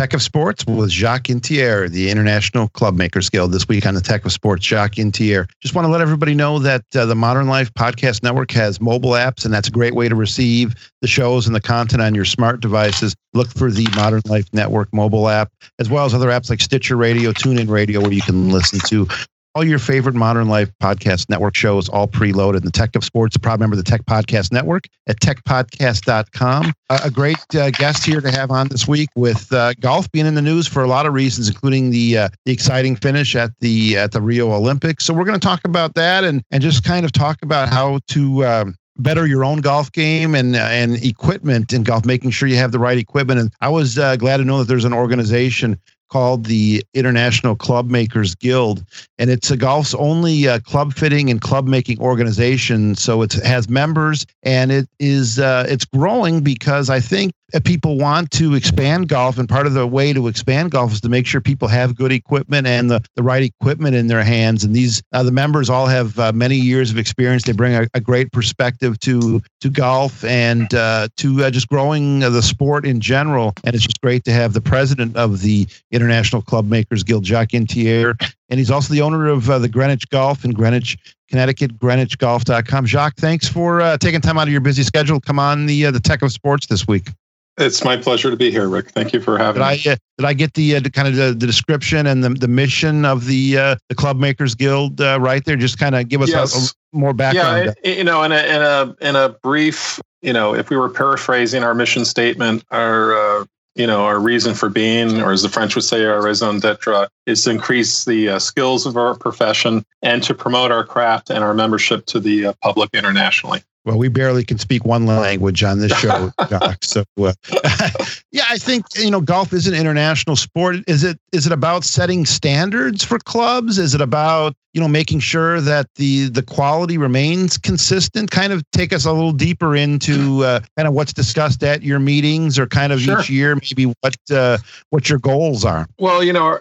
Tech of Sports with Jacques Intier, the International Club Makers Guild. This week on the Tech of Sports, Jacques Intier. Just want to let everybody know that the Modern Life Podcast Network has mobile apps, and that's a great way to receive the shows and the content on your smart devices. Look for the Modern Life Network mobile app, as well as other apps like Stitcher Radio, TuneIn Radio, where you can listen to all your favorite Modern Life Podcast Network shows, all preloaded. The Tech of Sports, a proud member of the Tech Podcast Network at techpodcast.com. A great guest here to have on this week with golf being in the news for a lot of reasons, including the exciting finish at the Rio Olympics. So we're going to talk about that and just kind of talk about how to better your own golf game and equipment in golf, making sure you have the right equipment. And I was glad to know that there's an organization called the International Club Makers Guild, and it's a golf's only club fitting and club making organization. So it has members, and it's growing because I think people want to expand golf, and part of the way to expand golf is to make sure people have good equipment and the right equipment in their hands. And these the members all have many years of experience. They bring a great perspective to golf and to just growing the sport in general. And it's just great to have the president of the International Club Makers Guild, Jacques Intier, and he's also the owner of the Greenwich Golf in Greenwich, Connecticut, GreenwichGolf.com. Jacques, thanks for taking time out of your busy schedule to come on the Tech of Sports this week. It's my pleasure to be here, Rick. Thank you for having me. Did I get the kind of the description and the mission of the Club Makers Guild right there? Just kind of give us a more background. Yeah, in a brief, if we were paraphrasing our mission statement, our reason for being, or as the French would say, our raison d'être, is to increase the skills of our profession and to promote our craft and our membership to the public internationally. Well, we barely can speak one language on this show, Doc. So, yeah, I think golf is an international sport. Is it about setting standards for clubs? Is it about making sure that the quality remains consistent? Kind of take us a little deeper into kind of what's discussed at your meetings, or kind of each year, maybe what your goals are. Well,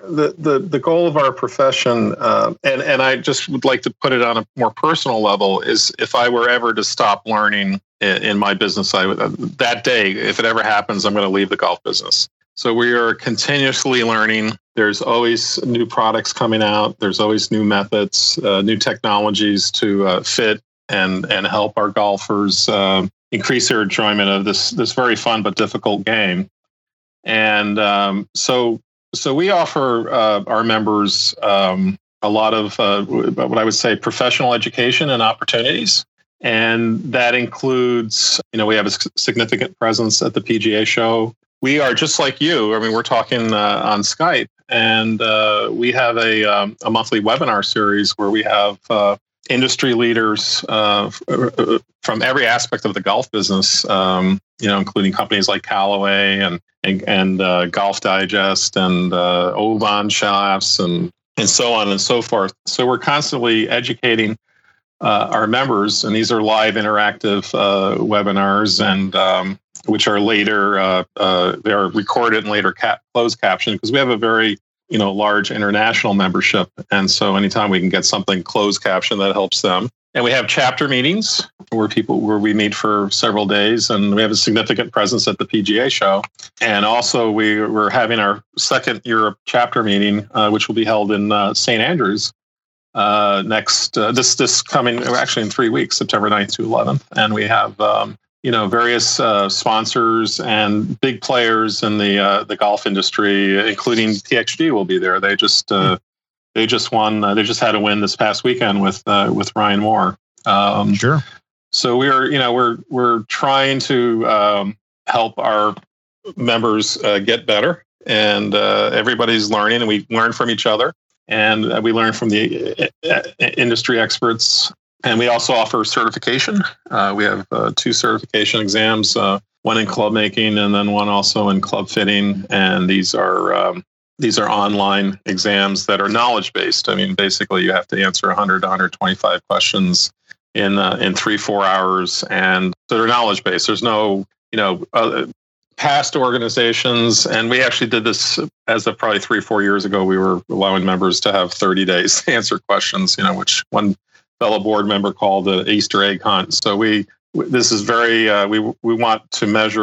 the goal of our profession, and I just would like to put it on a more personal level, is if I were ever to stop learning in my business, I would, that day, if it ever happens, I'm going to leave the golf business. So we are continuously learning. There's always new products coming out. There's always new methods, new technologies to fit and help our golfers increase their enjoyment of this very fun but difficult game. And so we offer our members a lot of what I would say professional education and opportunities. And that includes, we have a significant presence at the PGA show. We are just like you. I mean, we're talking on Skype, and we have a monthly webinar series where we have industry leaders from every aspect of the golf business, including companies like Callaway and Golf Digest and Oban Shafts and so on and so forth. So we're constantly educating our members, and these are live interactive webinars, and which are later they are recorded and later closed captioned, because we have a very large international membership, and so anytime we can get something closed captioned, that helps them. And we have chapter meetings where we meet for several days, and we have a significant presence at the PGA show. And also we're having our second Europe chapter meeting, which will be held in St. Andrews this coming, actually in 3 weeks, September 9th to 11th. And we have various sponsors and big players in the golf industry, including PXG will be there. They just won. They just had a win this past weekend with Ryan Moore. Sure. So we're trying to help our members get better, and everybody's learning, and we learn from each other, and we learn from the industry experts. And we also offer certification. We have 2 certification exams, one in club making and then one also in club fitting. And these are online exams that are knowledge based. I mean, basically, you have to answer 100 to 125 questions in 3-4 hours, and so they're knowledge based. There's no past organizations, and we actually did this as of probably 3-4 years ago. We were allowing members to have 30 days to answer questions, which one fellow board member called the Easter egg hunt. So this is very we want to measure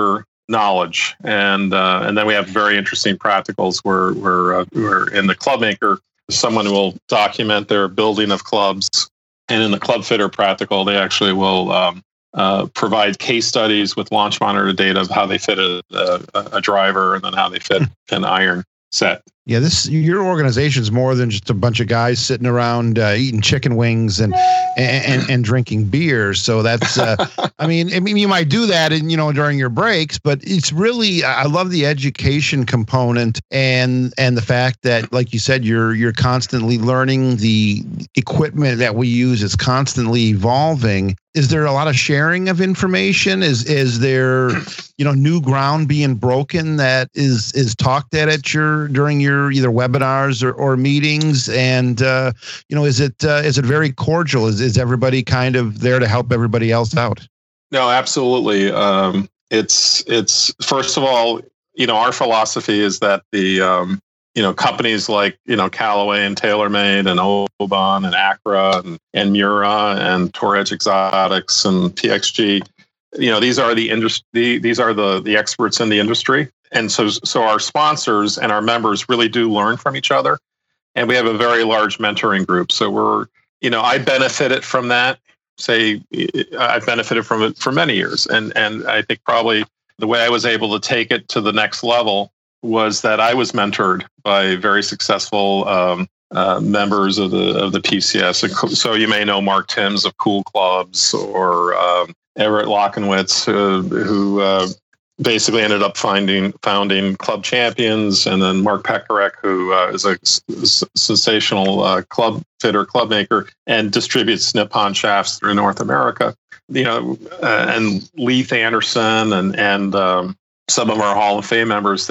knowledge, and then we have very interesting practicals where we're in the club maker, someone will document their building of clubs, and in the club fitter practical, they actually will provide case studies with launch monitor data of how they fit a driver and then how they fit an iron set. Yeah, your organization is more than just a bunch of guys sitting around eating chicken wings and drinking beer. So that's, I mean, you might do that, during your breaks, but it's really, I love the education component and the fact that, like you said, you're constantly learning. The equipment that we use is constantly evolving. Is there a lot of sharing of information? Is there, new ground being broken that is talked during your either webinars or meetings? And, is it very cordial? Is everybody kind of there to help everybody else out? No, absolutely. It's first of all, our philosophy is that the, companies like, Callaway and TaylorMade and Oban and Acra and Mura and Tour Edge Exotics and PXG, these are the experts in the industry. And so our sponsors and our members really do learn from each other. And we have a very large mentoring group. So I benefited from that. I've benefited from it for many years. And I think probably the way I was able to take it to the next level was that I was mentored by very successful members of the PCS. So you may know Mark Timms of Cool Clubs or Everett Lockenwitz, who basically ended up founding Club Champions, and then Mark Pekarek, who is a sensational club fitter, club maker, and distributes Nippon shafts through North America. And Leith Anderson and some of our Hall of Fame members.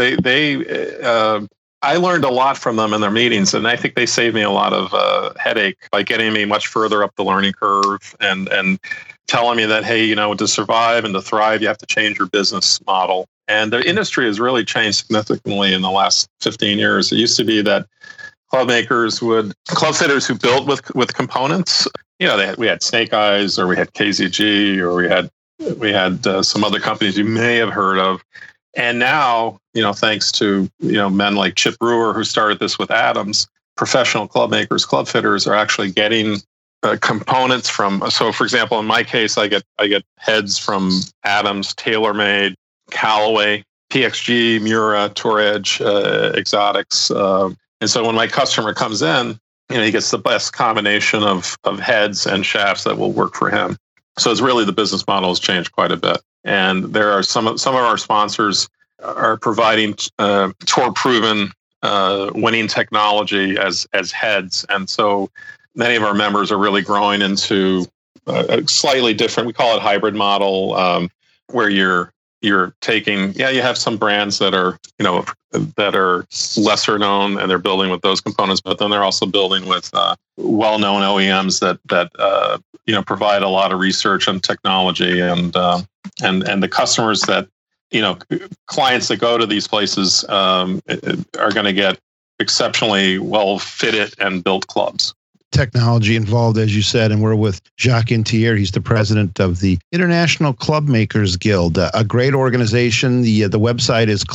I learned a lot from them in their meetings, and I think they saved me a lot of headache by getting me much further up the learning curve and telling me that, hey, to survive and to thrive, you have to change your business model. And the industry has really changed significantly in the last 15 years. It used to be that club fitters who built with components, we had Snake Eyes, or we had KZG, or we had some other companies you may have heard of. And now, thanks to, men like Chip Brewer, who started this with Adams, professional club makers, club fitters are actually getting components from. So, for example, in my case, I get heads from Adams, TaylorMade, Callaway, PXG, Mura, Tour Edge, Exotics. And so when my customer comes in, he gets the best combination of heads and shafts that will work for him. So it's really, the business model has changed quite a bit. And there are some of our sponsors are providing tour proven winning technology as heads. And so many of our members are really growing into a slightly different, we call it hybrid model, where you're taking, you have some brands that are, that are lesser known, and they're building with those components, but then they're also building with well-known OEMs that provide a lot of research and technology, and the customers that, clients that go to these places are going to get exceptionally well fitted and built clubs. Technology involved, as you said, and we're with Jacques Intier. He's the president of the International Club Makers Guild, a great organization. The website is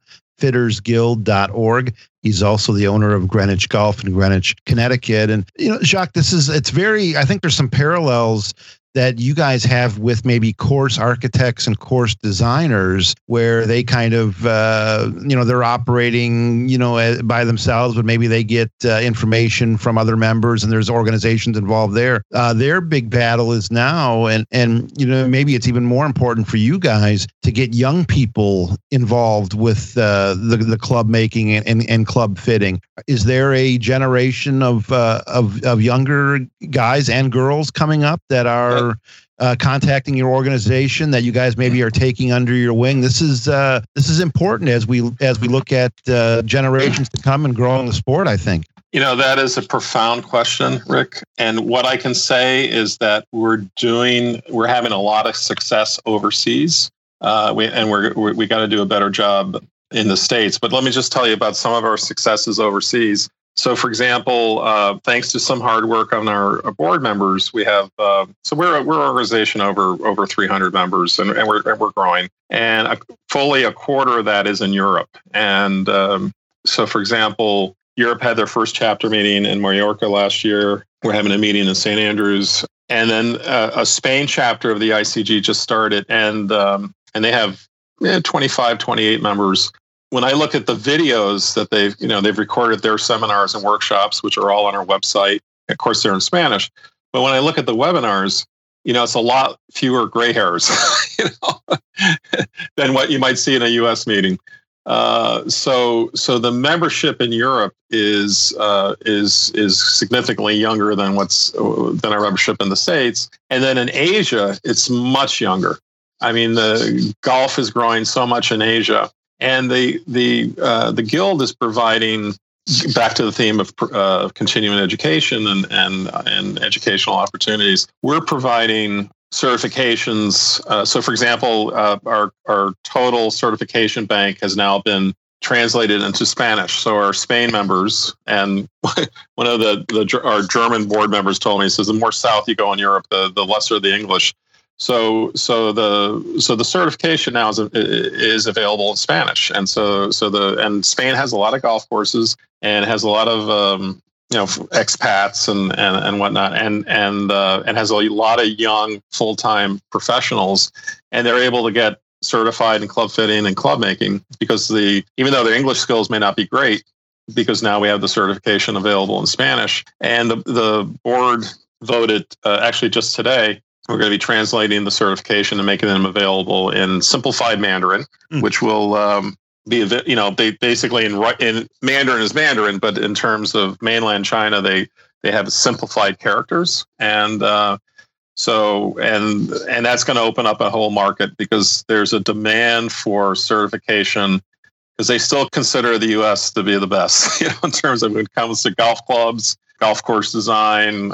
clubfittersguild.org. He's also the owner of Greenwich Golf in Greenwich, Connecticut. And, Jacques, I think there's some parallels that you guys have with maybe course architects and course designers, where they kind of, they're operating, by themselves, but maybe they get information from other members, and there's organizations involved there. Their big battle is now, and maybe it's even more important for you guys to get young people involved with the club making and club fitting. Is there a generation of younger guys and girls coming up that are contacting your organization, that you guys maybe are taking under your wing? This is important as we look at generations to come and growing the sport, I think. That is a profound question, Rick. And what I can say is that we're having a lot of success overseas. We got to do a better job in the States. But let me just tell you about some of our successes overseas. So, for example, thanks to some hard work on our board members, we have we're an organization over 300 members, and we're growing. And fully a quarter of that is in Europe. And so, for example, Europe had their first chapter meeting in Mallorca last year. We're having a meeting in St. Andrews, and then a Spain chapter of the ICG just started, and they have 25, 28 members. When I look at the videos that they've recorded their seminars and workshops, which are all on our website. Of course, they're in Spanish. But when I look at the webinars, it's a lot fewer gray hairs, than what you might see in a U.S. meeting. So the membership in Europe is significantly younger than our membership in the States, and then in Asia, it's much younger. I mean, the golf is growing so much in Asia. And the guild is providing, back to the theme of continuing education and educational opportunities. We're providing certifications. So, for example, our total certification bank has now been translated into Spanish. So our Spain members, and one of our German board members told me, he says, the more south you go in Europe, the lesser the English. So the certification now is available in Spanish, and and Spain has a lot of golf courses and has a lot of expats and whatnot, and has a lot of young full-time professionals, and they're able to get certified in club fitting and club making because even though their English skills may not be great, because now we have the certification available in Spanish, and the board voted actually just today. We're going to be translating the certification and making them available in simplified Mandarin, which will be, basically in Mandarin is Mandarin, but in terms of mainland China, they have simplified characters, and that's going to open up a whole market because there's a demand for certification because they still consider the U.S. to be the best, in terms of when it comes to golf clubs, golf course design.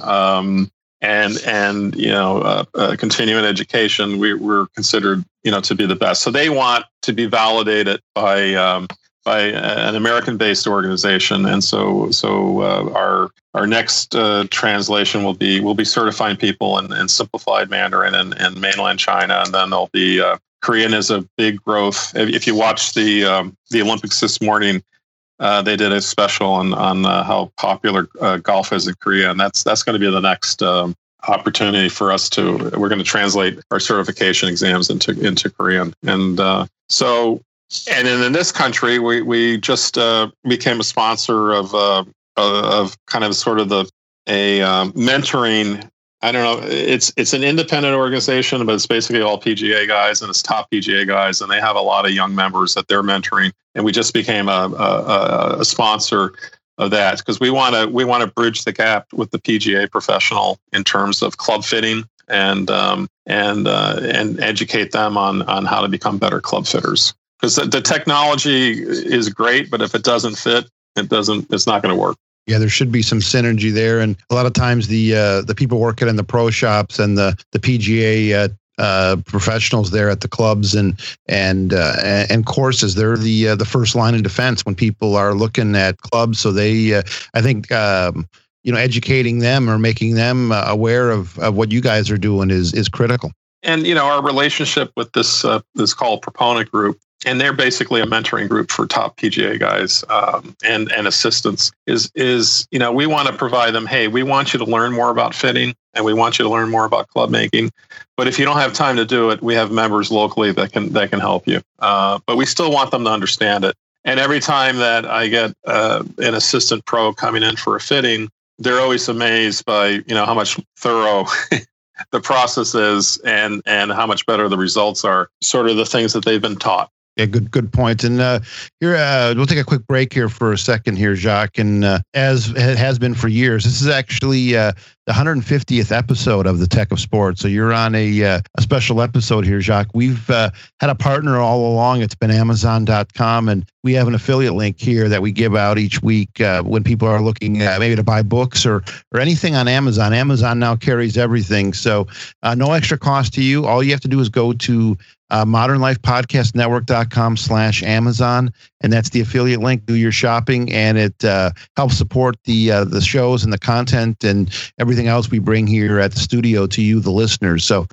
And continuing education, we're considered, to be the best. So they want to be validated by an American-based organization, and so our next translation will be certifying people in simplified Mandarin and mainland China, and then there'll be Korean is a big growth. If you watch the Olympics this morning. They did a special on how popular golf is in Korea, and that's going to be the next opportunity for us we're going to translate our certification exams into Korean. And in this country, we just became a sponsor of kind of sort of a mentoring. I don't know. It's an independent organization, but it's basically all PGA guys, and it's top PGA guys, and they have a lot of young members that they're mentoring. And we just became a sponsor of that because we want to bridge the gap with the PGA professional in terms of club fitting and educate them on how to become better club fitters. Because the technology is great, but if it doesn't fit, it's not going to work. Yeah, there should be some synergy there, and a lot of times the people working in the pro shops and the PGA professionals there at the clubs and courses, they're the first line of defense when people are looking at clubs. So they, I think, educating them or making them aware of what you guys are doing is critical. And our relationship with this called Proponent Group. And they're basically a mentoring group for top PGA guys and assistants. Is we want to provide them. Hey, we want you to learn more about fitting, and we want you to learn more about club making. But if you don't have time to do it, we have members locally that can help you. But we still want them to understand it. And every time that I get an assistant pro coming in for a fitting, they're always amazed by how much thorough the process is and how much better the results are. Sort of the things that they've been taught. Yeah, good point. And here, we'll take a quick break here for a second here, Jacques. And as it has been for years, this is actually the 150th episode of the Tech of Sports. So you're on a special episode here, Jacques. We've had a partner all along. It's been Amazon.com, and we have an affiliate link here that we give out each week when people are looking maybe to buy books or anything on Amazon. Amazon now carries everything, so no extra cost to you. All you have to do is go to modernlifepodcastnetwork.com/Amazon. And that's the affiliate link. Do your shopping, and it helps support the shows and the content and everything else we bring here at the studio to you, the listeners. So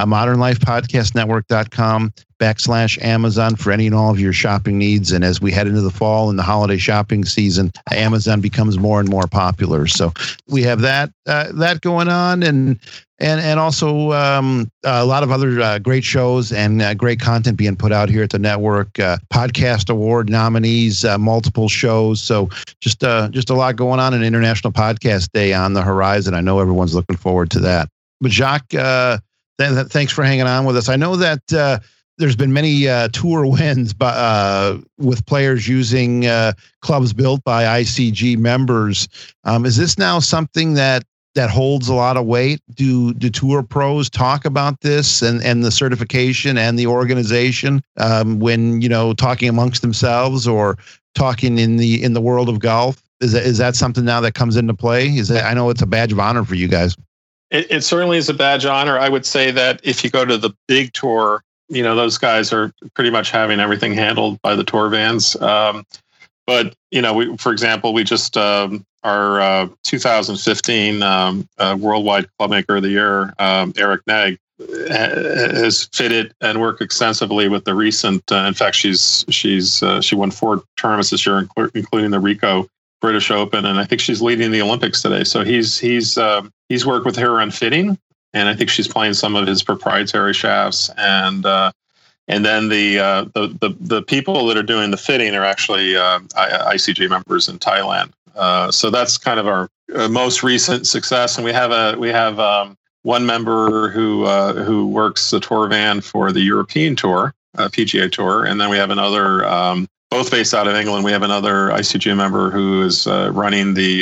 modernlifepodcastnetwork.com/Amazon for any and all of your shopping needs. And as we head into the fall and the holiday shopping season, Amazon becomes more and more popular. So we have that going on, and also a lot of other great shows and great content being put out here at the network. Podcast award nominees, multiple shows. So just a lot going on. An International Podcast Day on the horizon. I know everyone's looking forward to that. But Jacques, thanks for hanging on with us. I know that there's been many tour wins with players using clubs built by ICG members. Is this now something that holds a lot of weight? Do tour pros talk about this and the certification and the organization when talking amongst themselves or talking in the world of golf? Is that something now that comes into play? I know it's a badge of honor for you guys. It certainly is a badge of honor. I would say that if you go to the big tour, those guys are pretty much having everything handled by the tour vans. But for example, we just our 2015 Worldwide Clubmaker of the Year, Eric Neg, has fitted and worked extensively with the recent. In fact, she won 4 tournaments this year, including the Rico British Open, and I think she's leading the Olympics today. So he's worked with her on fitting, and I think she's playing some of his proprietary shafts, and then the people that are doing the fitting are actually ICG members in Thailand. So that's kind of our most recent success, and we have one member who works the tour van for the European Tour, PGA Tour, and then we have another. Both based out of England, we have another ICG member who is running the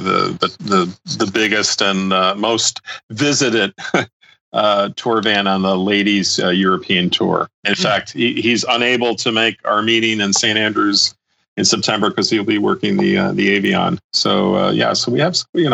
biggest and most visited tour van on the ladies' European Tour. In fact, he's unable to make our meeting in St. Andrews in September because he'll be working the Avion. So so we have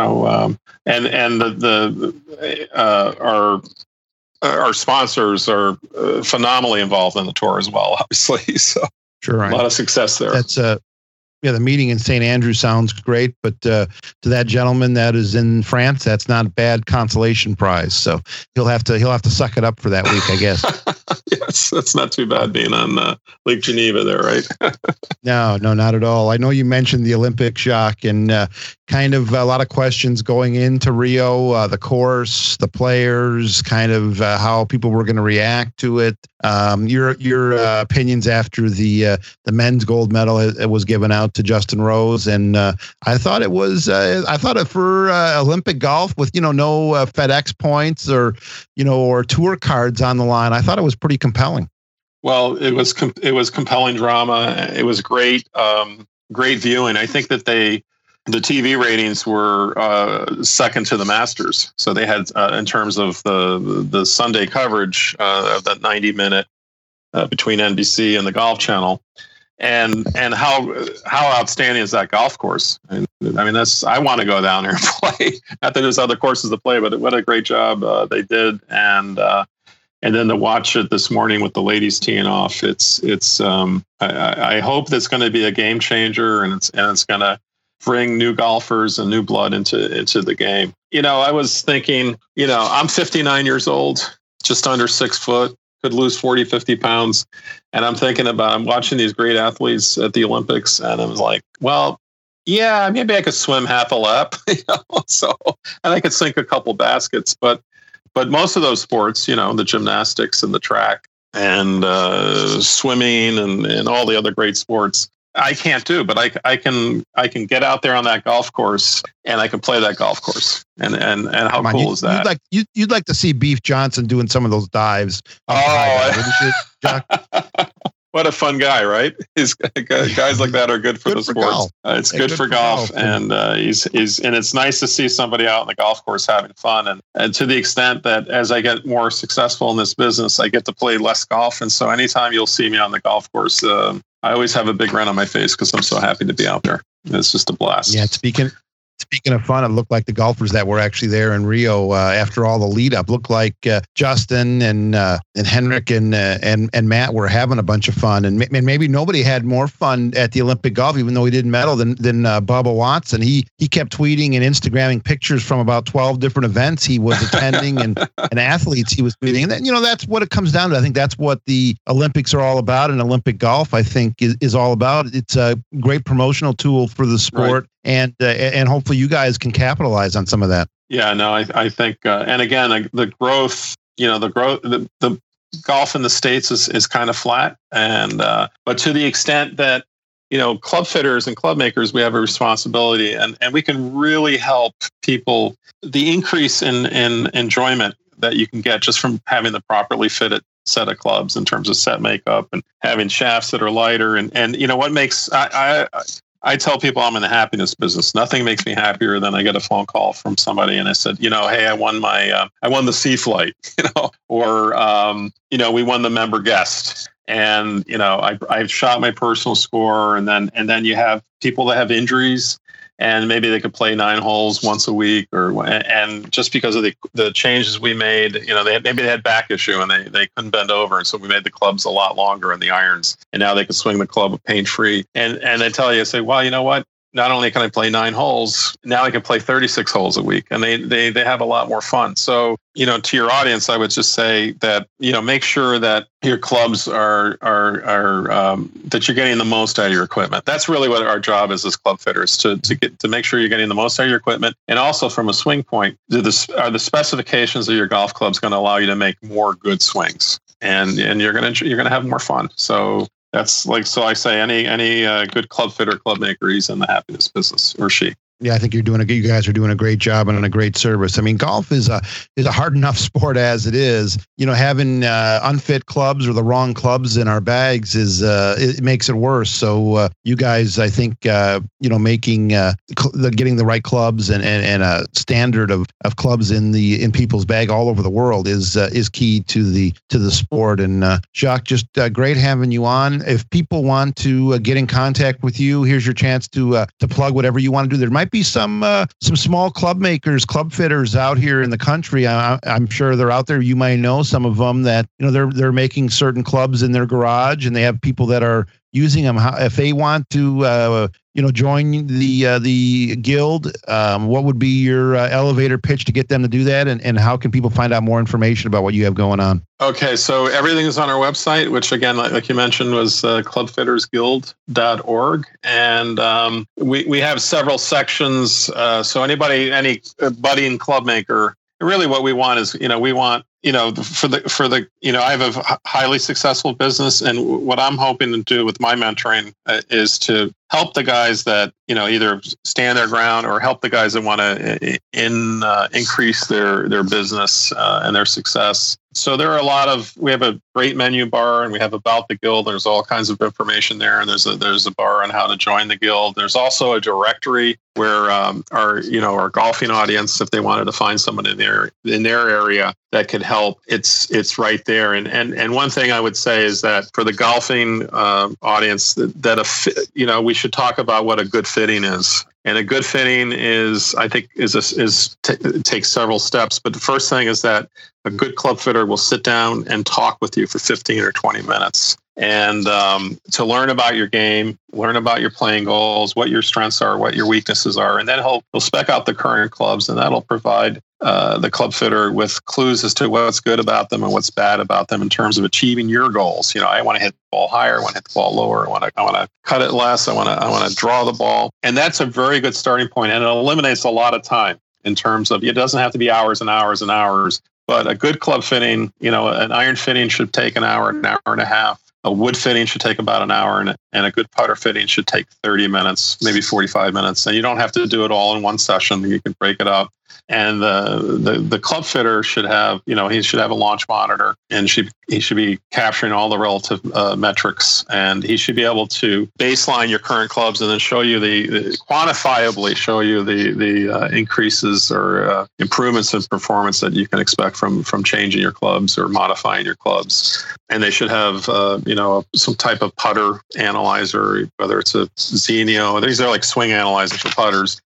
our sponsors are phenomenally involved in the tour as well, obviously. So. Sure, a lot of success there. That's the meeting in St. Andrews sounds great, but to that gentleman that is in France, that's not a bad consolation prize. So he'll have to suck it up for that week, I guess. Yes, that's not too bad being on Lake Geneva there, right? No, not at all. I know you mentioned the Olympics, Jacques, and kind of a lot of questions going into Rio, the course, the players, kind of how people were going to react to it. Your opinions after the men's gold medal was given out to Justin Rose, and I thought it for Olympic golf with no FedEx points or tour cards on the line. I thought it was pretty compelling. Well, it was compelling drama. It was great viewing. I think that the TV ratings were second to the Masters. So they had, in terms of the Sunday coverage of that 90-minute between NBC and the Golf Channel, and how outstanding is that golf course? I mean, I want to go down there and play. Not that there's other courses to play, but what a great job they did. And then to watch it this morning with the ladies teeing off, I hope that's going to be a game changer, and it's going to bring new golfers and new blood into the game. I was thinking, I'm 59 years old, just under 6 foot, could lose 40, 50 pounds. And I'm watching these great athletes at the Olympics, and I was like, well, yeah, maybe I could swim half a lap, and I could sink a couple baskets, but most of those sports, the gymnastics and the track and swimming and all the other great sports, I can't do, but I can get out there on that golf course and I can play that golf course. And how cool is that? You'd like to see Beef Johnson doing some of those dives. What a fun guy, right? Guys like that are good for the sports. It's good for golf, and it's nice to see somebody out on the golf course having fun. And to the extent that as I get more successful in this business, I get to play less golf. And so anytime you'll see me on the golf course, I always have a big grin on my face because I'm so happy to be out there. It's just a blast. Yeah, speaking Speaking of fun, it looked like the golfers that were actually there in Rio after all the lead up looked like Justin and Henrik and Matt were having a bunch of fun, and maybe nobody had more fun at the Olympic golf, even though he didn't medal, than Bubba Watson. He kept tweeting and Instagramming pictures from about 12 different events he was attending and athletes he was meeting, and then, that's what it comes down to. I think that's what the Olympics are all about, and Olympic golf, I think, is all about. It's a great promotional tool for the sport. Right. And hopefully you guys can capitalize on some of that. Yeah, no, I think, and again, the growth, the golf in the States is kind of flat. And, but to the extent that, club fitters and club makers, we have a responsibility, and we can really help people. The increase in enjoyment that you can get just from having the properly fitted set of clubs in terms of set makeup and having shafts that are lighter. And what makes, I tell people I'm in the happiness business. Nothing makes me happier than I get a phone call from somebody and I said, hey, I won the C flight, or, we won the member guest, and, I've shot my personal score, and then you have people that have injuries, and maybe they could play 9 holes once a week, and just because of the changes we made, maybe they had back issue and they couldn't bend over, and so we made the clubs a lot longer and the irons, and now they can swing the club pain free. And they tell you, say, well, you know what? Not only can I play 9 holes, now I can play 36 holes a week, and they have a lot more fun. So, to your audience, I would just say that, make sure that your clubs are that you're getting the most out of your equipment. That's really what our job is as club fitters, to make sure you're getting the most out of your equipment. And also from a swing point, are the specifications of your golf clubs going to allow you to make more good swings, and you're going to have more fun. So that's I say any good club fitter, club maker, he's in the happiness business, or she. Yeah, I think you guys are doing a great job and a great service. I mean, golf is a hard enough sport as it is. Having unfit clubs or the wrong clubs in our bags it makes it worse. So you guys, I think, making getting the right clubs and a standard of clubs in people's bag all over the world is key to the sport. And Jacques, just great having you on. If people want to get in contact with you, here's your chance to plug whatever you want to do. There might be some small club makers, club fitters out here in the country. I'm sure they're out there. You might know some of them that they're making certain clubs in their garage, and they have people that are using them. If they want to join the guild, what would be your elevator pitch to get them to do that, and how can people find out more information about what you have going on? Okay, so everything is on our website, which again, like you mentioned, was clubfittersguild.org, and we have several sections. So any budding club maker, really what we want is, we want, I have a highly successful business, and what I'm hoping to do with my mentoring is to help the guys that, either stand their ground, or help the guys that want to increase their business and their success. So there are we have a great menu bar, and we have about the guild. There's all kinds of information there, and there's a bar on how to join the guild. There's also a directory where our golfing audience, if they wanted to find someone in their area that could help, it's right there. And one thing I would say is that for the golfing audience, that we should talk about what a good fitting is. And a good fitting takes several steps. But the first thing is that a good club fitter will sit down and talk with you for 15 or 20 minutes. And to learn about your game, learn about your playing goals, what your strengths are, what your weaknesses are. And then he'll spec out the current clubs, and that'll provide the club fitter with clues as to what's good about them and what's bad about them in terms of achieving your goals. I want to hit the ball higher, I want to hit the ball lower, I want to cut it less, I want to draw the ball. And that's a very good starting point, and it eliminates a lot of time in terms of, it doesn't have to be hours and hours and hours. But a good club fitting, an iron fitting should take an hour and a half. A wood fitting should take about an hour, and a good putter fitting should take 30 minutes, maybe 45 minutes. And you don't have to do it all in one session. You can break it up. And the club fitter should have, he should have a launch monitor, and he should be capturing all the relative metrics, and he should be able to baseline your current clubs and then show you quantifiably show you the increases or improvements in performance that you can expect from changing your clubs or modifying your clubs. And they should have some type of putter analyzer, whether it's a Zenio. These are like swing analyzers for putters.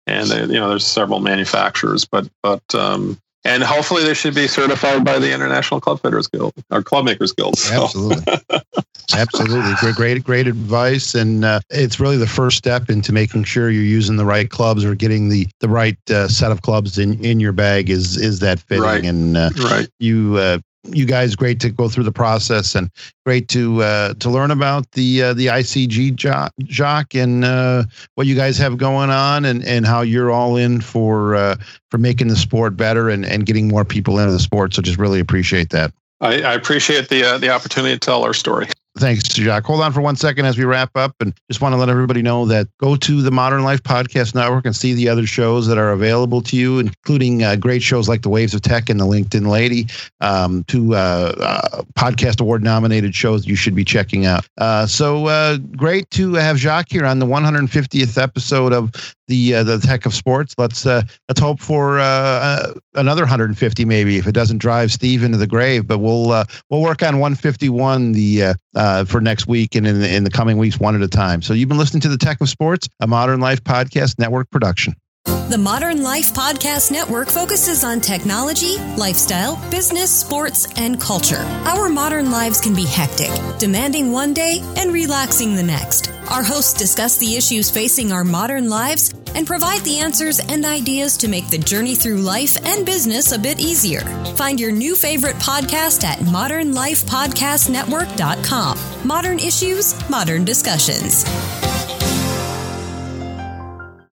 and there's several manufacturers, but and hopefully they should be certified by the International Club Fitters Guild or Club Makers Guild. So. Absolutely. Great advice. And it's really the first step into making sure you're using the right clubs or getting the right set of clubs in your bag is that fitting. Right. And right. You guys, great to go through the process and great to learn about the ICG Jock and what you guys have going on and how you're all in for making the sport better and getting more people into the sport. So just really appreciate that. I appreciate the opportunity to tell our story. Thanks, Jacques. Hold on for 1 second as we wrap up, and just want to let everybody know that go to the Modern Life Podcast Network and see the other shows that are available to you, including great shows like the Waves of Tech and the LinkedIn Lady, two podcast award nominated shows you should be checking out. So great to have Jacques here on the 150th episode of the Tech of Sports. Let's hope for another 150 maybe if it doesn't drive Steve into the grave. But we'll work on 151 for next week and in the coming weeks, one at a time. So you've been listening to the Tech of Sports, a Modern Life Podcast Network production. The Modern Life Podcast Network focuses on technology, lifestyle, business, sports, and culture. Our modern lives can be hectic, demanding one day and relaxing the next. Our hosts discuss the issues facing our modern lives and provide the answers and ideas to make the journey through life and business a bit easier. Find your new favorite podcast at modernlifepodcastnetwork.com. Modern issues, modern discussions.